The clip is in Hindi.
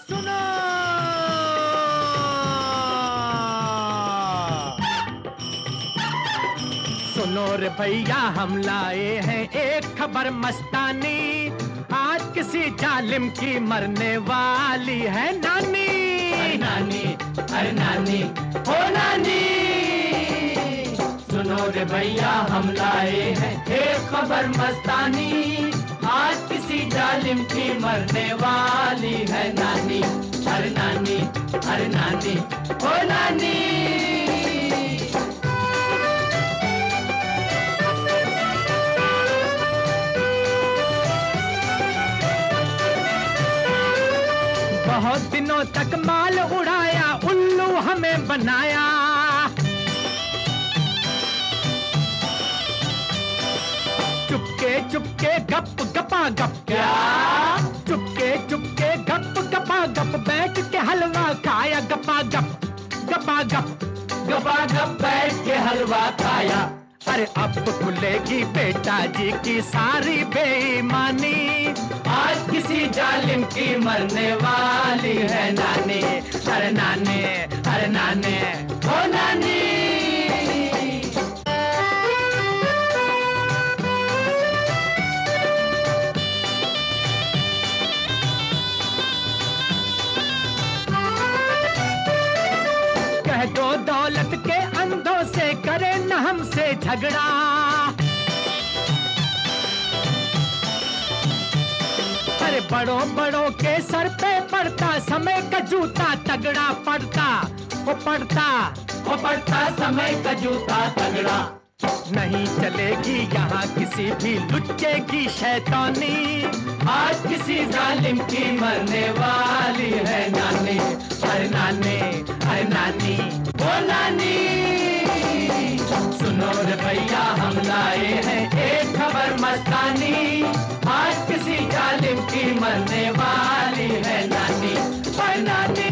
सुनो सुनो रे भैया, हम लाए हैं एक खबर मस्तानी। आज किसी जालिम की मरने वाली है नानी। अरे नानी, अरे नानी, ओ नानी। सुनो रे भैया, हम लाए हैं एक खबर मस्तानी। आज किसी जालिम की मरने वाली है नानी। अरे नानी, अरे नानी, ओ नानी। बहुत दिनों तक माल उड़ाया, उल्लू हमें बनाया। चुपके चुपके गप गपा गप, क्या? चुपके चुपके गप गपा गप, बैठ के हलवा खाया गपा गप गपा गप। गपा गप बैठ के हलवा खाया। अरे अब खुलेगी बेटा जी की सारी बेईमानी। आज किसी जालिम की मरने वाली है नानी। अरे नानी, अरे नानी, ओ नानी। कह दो दौलत के अंधों से करे न हमसे झगड़ा। अरे बड़ों बड़ों के सर पे पड़ता समय का जूता तगड़ा पड़ता, वो पड़ता, वो पड़ता समय का जूता तगड़ा। नहीं चलेगी यहाँ किसी भी लुच्चे की शैतानी। आज किसी जालिम की मरने वाली है नानी। अरे नानी, अरे नानी, ओ नानी। सुनो रे भैया, हम लाए हैं एक खबर मस्तानी। आज किसी जालिम की मरने वाली है नानी। अरे नानी।